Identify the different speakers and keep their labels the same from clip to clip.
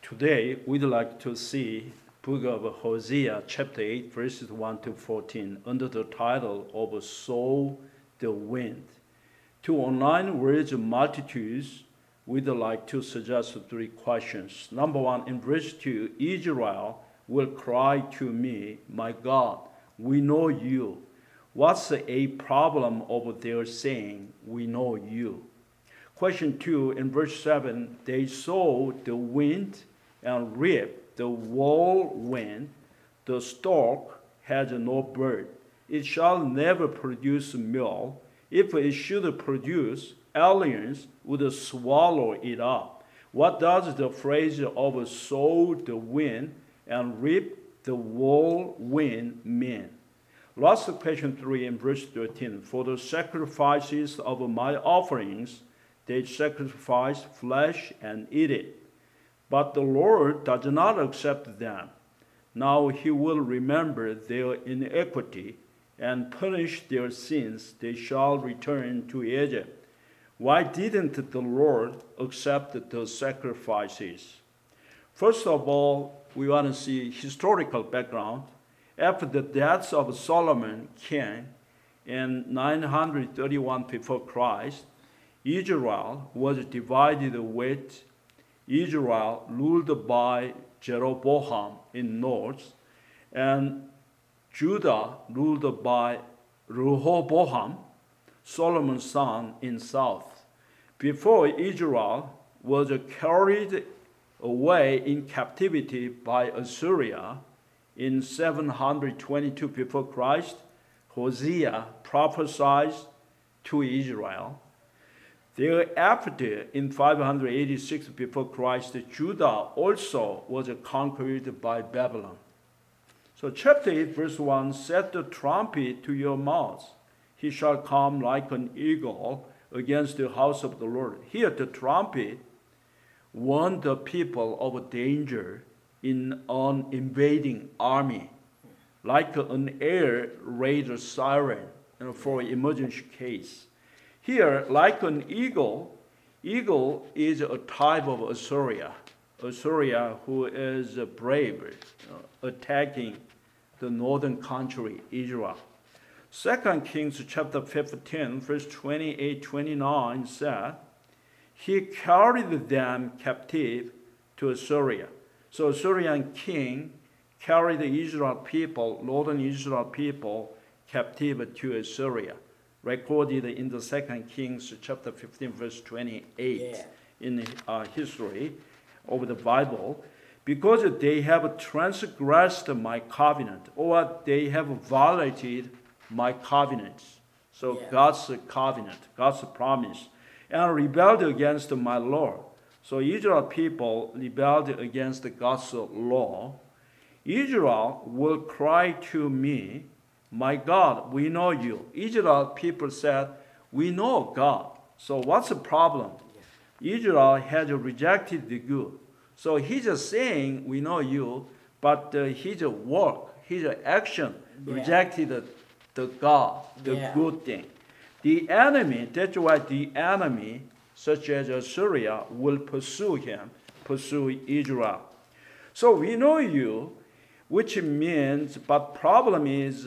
Speaker 1: Today, we'd like to see book of Hosea, chapter 8, verses 1 to 14, under the title of Sow the Wind. To online words multitudes, we'd like to suggest three questions. Number one, in verse 2, Israel will cry to me, my God, we know you. What's a problem of their saying, we know you? Question 2, in verse 7, they sow the wind and reap the whirlwind. The stalk has no bird. It shall never produce meal. If it should produce, aliens would swallow it up. What does the phrase of sow the wind and reap the whirlwind mean? Last question 3 in verse 13. For the sacrifices of my offerings, they sacrifice flesh and eat it. But the Lord does not accept them. Now he will remember their iniquity and punish their sins. They shall return to Egypt. Why didn't the Lord accept the sacrifices? First of all, we want to see historical background. After the death of Solomon, king, in 931 before Christ, Israel was divided with Israel ruled by Jeroboam in north, and Judah ruled by Rehoboam, Solomon's son, in south. Before Israel was carried away in captivity by Assyria in 722 before Christ, Hosea prophesied to Israel. Thereafter, in 586 before Christ, Judah also was conquered by Babylon. So chapter 8, verse 1, set the trumpet to your mouth. He shall come like an eagle against the house of the Lord. Here the trumpet warned the people of danger in an invading army, like an air raid siren for emergency case. Here, like an eagle is a type of Assyria. Assyria, who is brave, attacking the northern country, Israel. 2 Kings chapter 15, verse 28-29 said, he carried them captive to Assyria. So Assyrian king carried the Israel people, northern Israel people, captive to Assyria. Recorded in the 2 Kings chapter 15, verse 28 in history of the Bible, because they have transgressed my covenant, or they have violated my covenants. So God's covenant, God's promise, and rebelled against my law. So Israel people rebelled against God's law. Israel will cry to me, my God, we know you. Israel people said, we know God. So what's the problem? Israel has rejected the good. So he's just saying, we know you, but his work, his action rejected the God, the good thing. The enemy, that's why the enemy, such as Assyria, will pursue him, pursue Israel. So we know you, which means, but problem is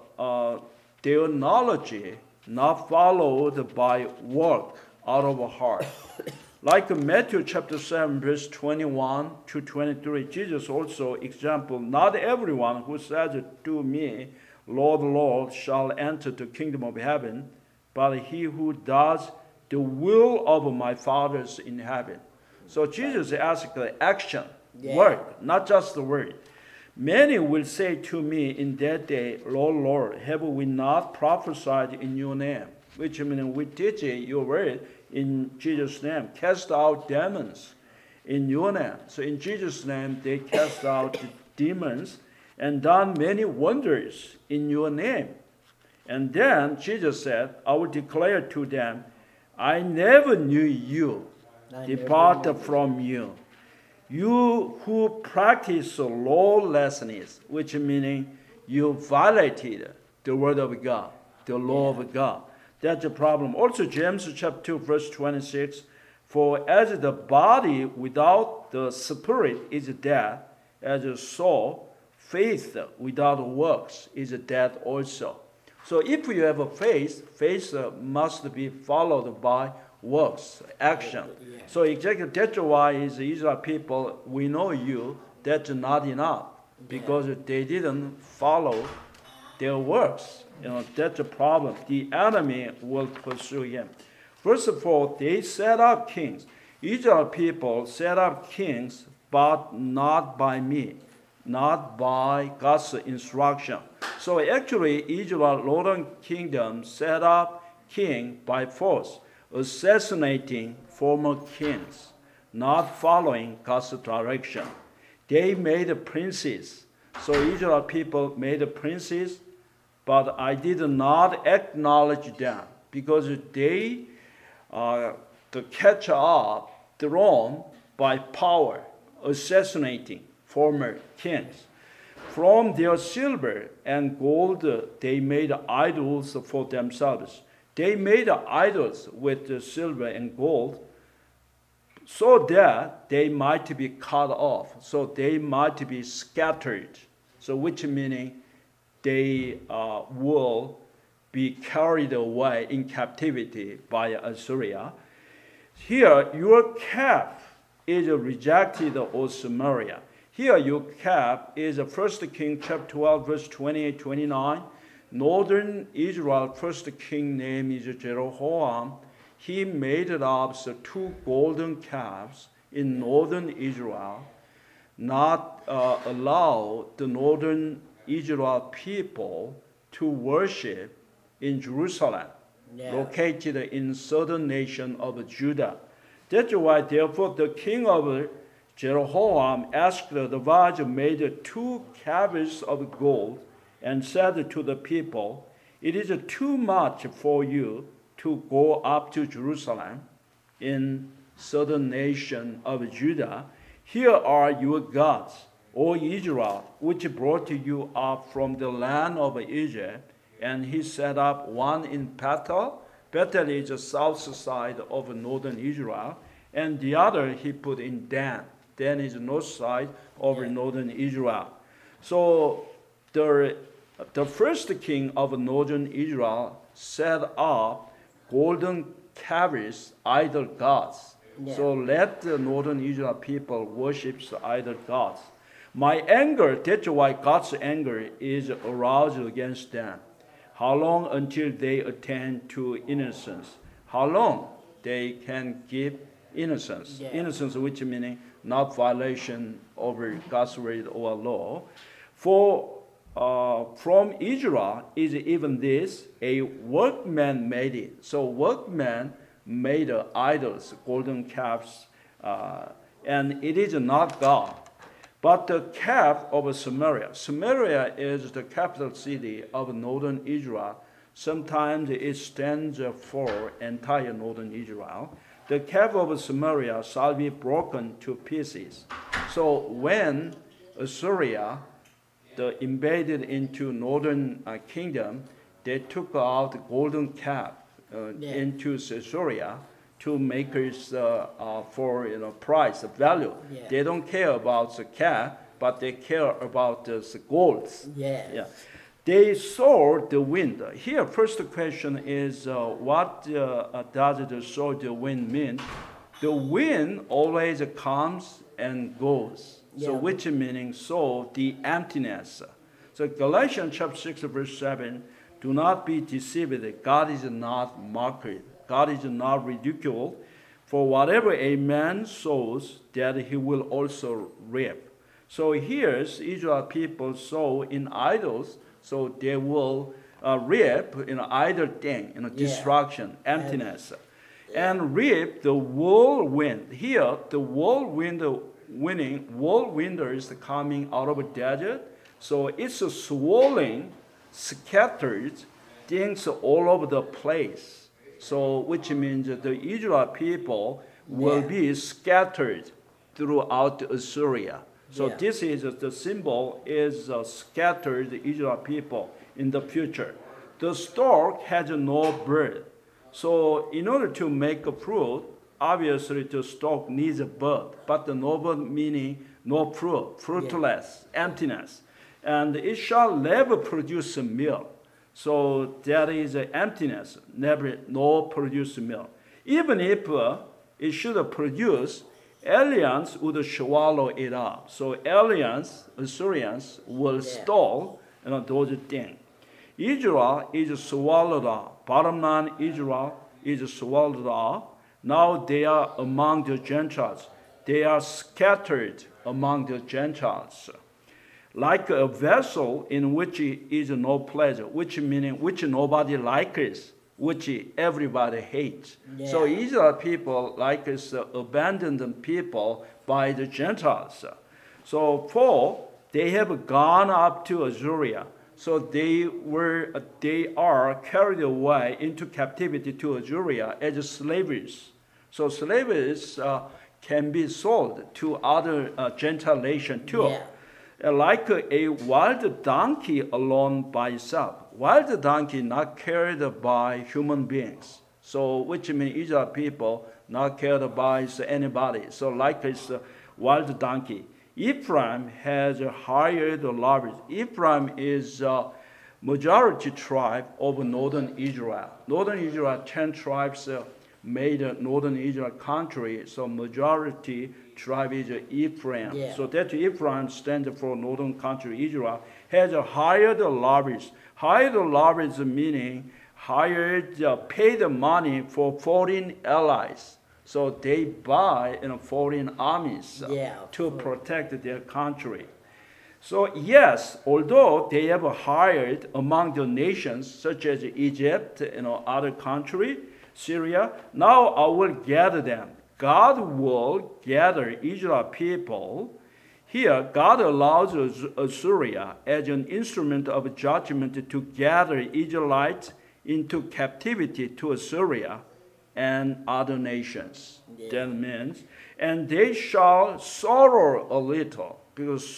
Speaker 1: their knowledge not followed by work out of heart. Like Matthew chapter 7, verse 21 to 23, Jesus also example, not everyone who says to me, Lord, Lord, shall enter the kingdom of heaven, but he who does the will of my Father in heaven. So Jesus asked action, work, not just the word. Many will say to me in that day, Lord, Lord, have we not prophesied in your name? Which means we teach your word in Jesus' name, cast out demons in your name. So in Jesus' name, they cast out demons and done many wonders in your name. And then Jesus said, I will declare to them, I never knew you. Depart from you. You who practice lawlessness, which meaning you violated the word of God, the law of God. That's the problem. Also, James chapter 2, verse 26, For as the body without the spirit is dead, as so faith without works is dead also. So if you have a faith, faith must be followed by works, action.
Speaker 2: Yeah.
Speaker 1: So exactly that's why is Israel people, we know you, that's not enough. Because they didn't follow their works. That's a problem. The enemy will pursue him. First of all, they set up kings. Israel people set up kings, but not by me, not by God's instruction. So actually, Israel, northern kingdom, set up king by force, assassinating former kings, not following God's direction. They made princes. So Israel people made princes, but I did not acknowledge them because they to catch up the Rome by power, assassinating former kings. From their silver and gold, they made idols for themselves. They made idols with the silver and gold so that they might be cut off, so they might be scattered. So which meaning they will be carried away in captivity by Assyria. Here, your calf is rejected, O Samaria. Here, your calf is 1 King chapter 12, verse 28-29. Northern Israel, first king name is Jeroboam. He made up the two golden calves in northern Israel, not allow the northern Israel people to worship in Jerusalem, located in southern nation of Judah. That's why, therefore, the king of Jeroboam asked the Vaz, made two calves of gold, and said to the people, it is too much for you to go up to Jerusalem in southern nation of Judah. Here are your gods, O Israel, which brought you up from the land of Egypt. And he set up one in Bethel. Bethel is the south side of northern Israel. And the other he put in Dan. Dan is the north side of northern Israel. So the first king of northern Israel set up golden calves, idol gods. Yeah. So let the northern Israel people worship the idol gods. My anger, that's why God's anger is aroused against them. How long until they attain to innocence? How long they can keep innocence? Yeah. Innocence, which meaning not violation over God's word or law. For from Israel is even this, a workman made it. So workman made idols, golden calves, and it is not God. But the calf of Samaria. Samaria is the capital city of northern Israel. Sometimes it stands for entire northern Israel. The calf of Samaria shall be broken to pieces. So when Assyria invaded into northern kingdom, they took out the golden calf into Assyria to make it for price, value. Yeah. They don't care about the calf, but they care about the gold. Yeah. They saw the wind. Here, first question is, what does the saw the wind mean? The wind always comes and goes. So which meaning so the emptiness. So Galatians chapter 6 verse 7, do not be deceived. God is not mocked. God is not ridiculed. For whatever a man sows, that he will also reap. So here's Israel people sow in idols, so they will reap in either thing, destruction, emptiness. And reap the whirlwind. Here, the whirlwind is coming out of a desert. So it's swirling, scattered things all over the place. So which means that the Israel people will be scattered throughout Assyria. So this is the symbol is scattered Israel people in the future. The stork has no bird. So in order to make a fruit, obviously the stalk needs a bud, but the no bud meaning no fruit, fruitless, emptiness. And it shall never produce milk. So that is emptiness, never no produce milk. Even if it should produce, aliens would swallow it up. So aliens, Assyrians, will stall those things. Israel is swallowed up. Bottom line, Israel is swallowed up. Now they are among the Gentiles. They are scattered among the Gentiles. Like a vessel in which is no pleasure, which nobody likes, which everybody hates.
Speaker 2: Yeah.
Speaker 1: So Israel people like is abandoned people by the Gentiles. So they have gone up to Assyria. So they are carried away into captivity to Assyria as slaves. So slaves can be sold to other Gentile nations too.
Speaker 2: Yeah.
Speaker 1: Like a wild donkey alone by itself. Wild donkey not carried by human beings. So which means Israel people not carried by anybody. So like it's a wild donkey. Ephraim has hired leverage. Ephraim is a majority tribe of northern Israel. Northern Israel, 10 tribes made northern Israel country. So majority tribe is Ephraim.
Speaker 2: Yeah.
Speaker 1: So that Ephraim stands for northern country Israel. Has hired leverage. Hired leverage meaning paid money for foreign allies. So they buy foreign armies to protect their country. So yes, although they have hired among the nations such as Egypt, other country, Syria, now I will gather them. God will gather Israel people. Here, God allows Assyria as an instrument of judgment to gather Israelites into captivity to Assyria and other nations.
Speaker 2: Yeah.
Speaker 1: That means, and they shall sorrow a little, because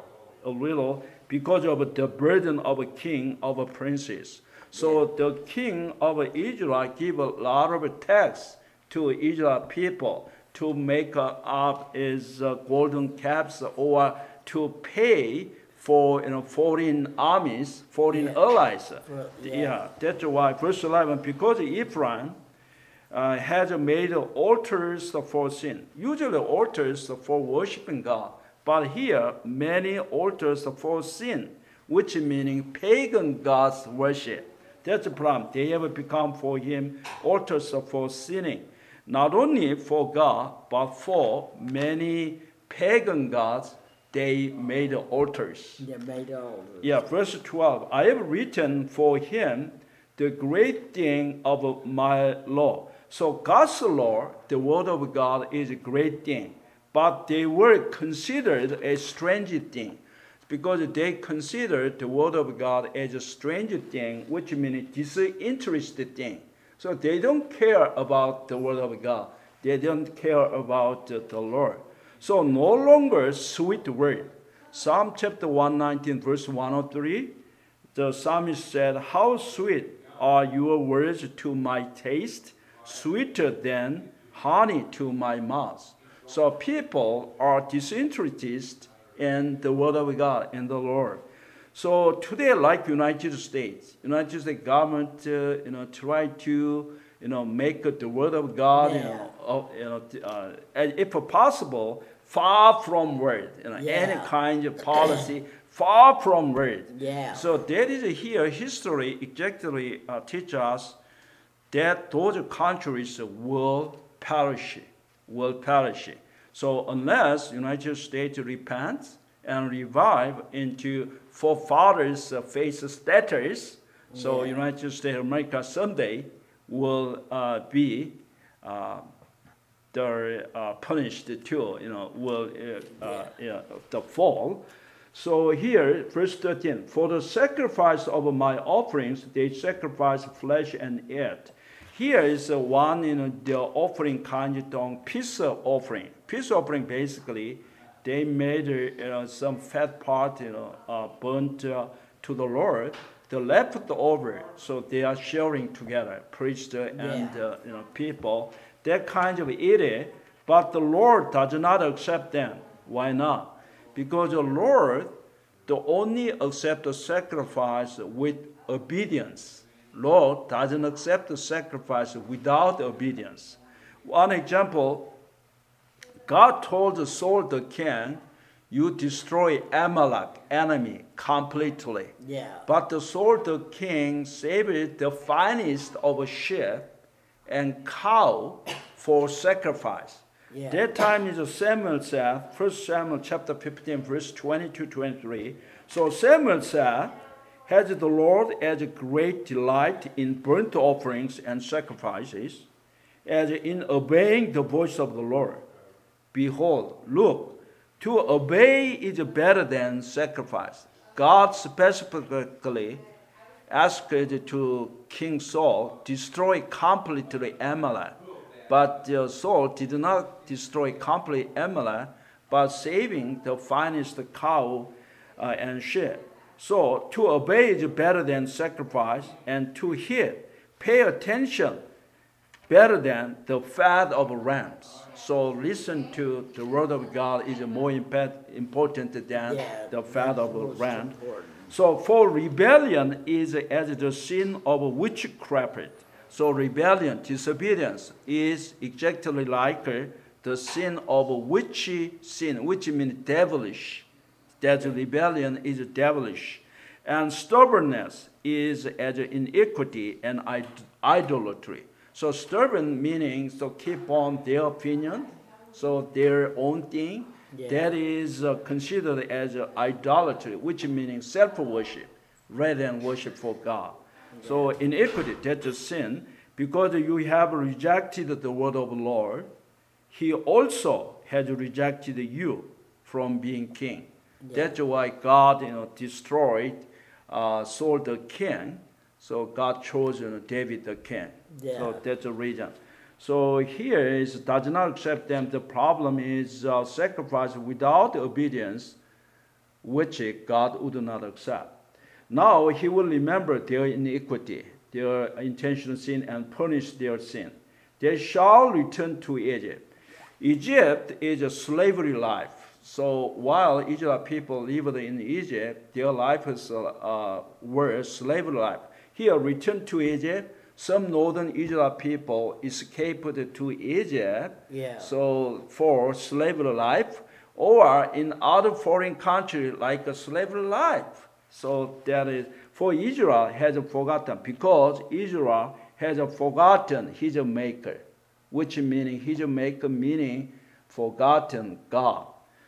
Speaker 1: of the burden of a king, of a princess. So the king of Israel give a lot of tax to Israel people to make up his golden caps or to pay for foreign armies, foreign allies. That's why verse 11, because Ephraim has made altars for sin. Usually altars for worshiping God, but here many altars for sin, which meaning pagan gods worship. That's the problem. They have become for him altars for sinning. Not only for God, but for many pagan gods, they made altars.
Speaker 2: They made altars.
Speaker 1: Yeah, verse 12. I have written for him the great thing of my law. So God's law, the word of God, is a great thing. But they were considered a strange thing, because they considered the word of God as a strange thing, which means disinterested thing. So they don't care about the word of God. They don't care about the Lord. So no longer sweet word. Psalm chapter 119, verse 103, the psalmist said, "How sweet are your words to my taste, sweeter than honey to my mouth." So people are disinterested in the word of God, in the Lord. So today, like United States government, try to, make the word of God, if possible, far from word, any kind of policy, far from word.
Speaker 2: Yeah.
Speaker 1: So that is here, history exactly teach us that those countries will perish. So unless United States repents and revive into forefathers' face status, so United States of America someday will be punished too. Will the fall. So here, verse 13, for the sacrifice of my offerings, they sacrifice flesh and earth. Here is one, the offering kind of peace offering. Peace offering, basically, they made some fat part, burnt to the Lord. The leftover, so they are sharing together, priest and people. that kind of eating, but the Lord does not accept them. Why not? Because the Lord only accepts the sacrifice with obedience. Lord doesn't accept the sacrifice without obedience. One example, God told Saul the king, you destroy Amalek, enemy, completely.
Speaker 2: Yeah.
Speaker 1: But the Saul the king saved the finest of a sheep and cow for sacrifice.
Speaker 2: Yeah.
Speaker 1: That time is Samuel said, 1 Samuel chapter 15, verse 22-23. So Samuel said, has the Lord as a great delight in burnt offerings and sacrifices, as in obeying the voice of the Lord. Behold, look, to obey is better than sacrifice. God specifically asked to King Saul, destroy completely Amalek. But Saul did not destroy completely Amalek, but saving the finest cow and sheep. So to obey is better than sacrifice, and to hear, pay attention, better than the fat of rams. So listen to the word of God is more important than the fat of a ram. So for rebellion is as the sin of witchcraft. So rebellion, disobedience is exactly like the sin of witch sin, which means devilish. That rebellion is devilish. And stubbornness is as iniquity and idolatry. So stubborn meaning so keep on their opinion, so their own thing.
Speaker 2: Yeah.
Speaker 1: That is considered as idolatry, which meaning self-worship rather than worship for God. Yeah. So iniquity, that's a sin, because you have rejected the word of the Lord. He also has rejected you from being king. Yeah. That's why God destroyed Saul the king. So God chose David the king. Yeah. So that's the reason. So here is does not accept them. The problem is sacrifice without obedience, which God would not accept. Now he will remember their iniquity, their intentional sin, and punish their sin. They shall return to Egypt. Egypt is a slavery life. So while Israel people lived in Egypt, their life were slavery life. Here, return to Egypt. Some northern Israel people escaped to Egypt, so for slavery life, or in other foreign country like a slavery life. So that is for Israel has forgotten, because Israel has forgotten his maker, which meaning his maker meaning forgotten God.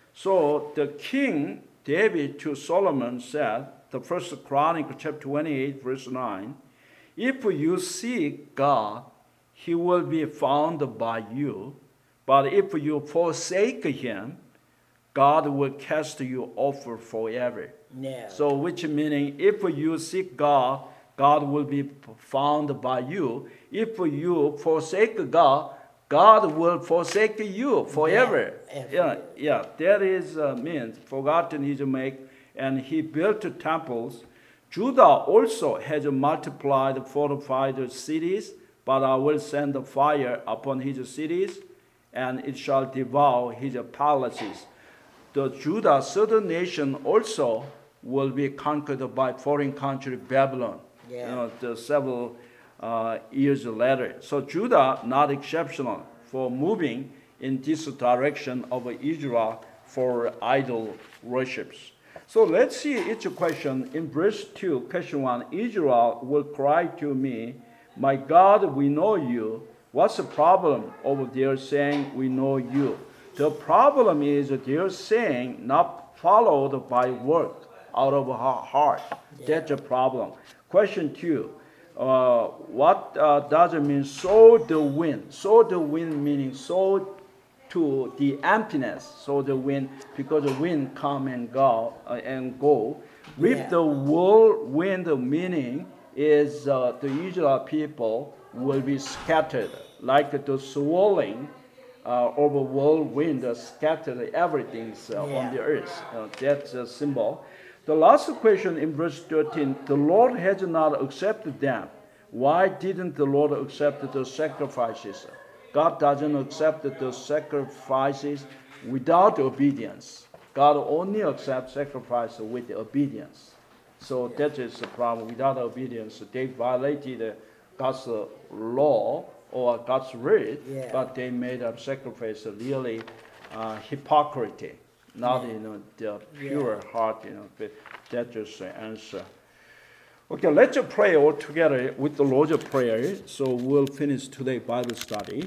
Speaker 1: So the king David to Solomon said, the first Chronicle chapter 28 verse 9, if you seek God, he will be found by you. But if you forsake him, God will cast you off forever.
Speaker 2: Yeah.
Speaker 1: So which meaning if you seek God, God will be found by you. If you forsake God, God will forsake you forever. Yeah. That is means forgotten his make, and he built temples. Judah also has multiplied fortified cities, but I will send a fire upon his cities, and it shall devour his palaces. The Judah, southern nation, also will be conquered by foreign country Babylon. Several years later. So Judah not exceptional for moving in this direction of Israel for idol worships. So let's see each question. In verse 2, question 1, Israel will cry to me, my God, we know you. What's the problem over there saying we know you? The problem is that they're saying not followed by work out of our heart. That's a problem. Question 2, what does it mean sow the wind? Sow the wind meaning sow to the emptiness. Sow the wind because the wind come and go. Reap the whirlwind meaning is the Israel people will be scattered like the swirling of a whirlwind scattered everything on the earth. That's a symbol. The last question in verse 13, the Lord has not accepted them. Why didn't the Lord accept the sacrifices? God doesn't accept the sacrifices without obedience. God only accepts sacrifice with obedience. So that is the problem. Without obedience, they violated God's law or God's word, but they made a sacrifice really hypocrisy, not the pure heart. But that's just the answer. Okay, let's pray all together with the Lord's Prayer. So we'll finish today's Bible study.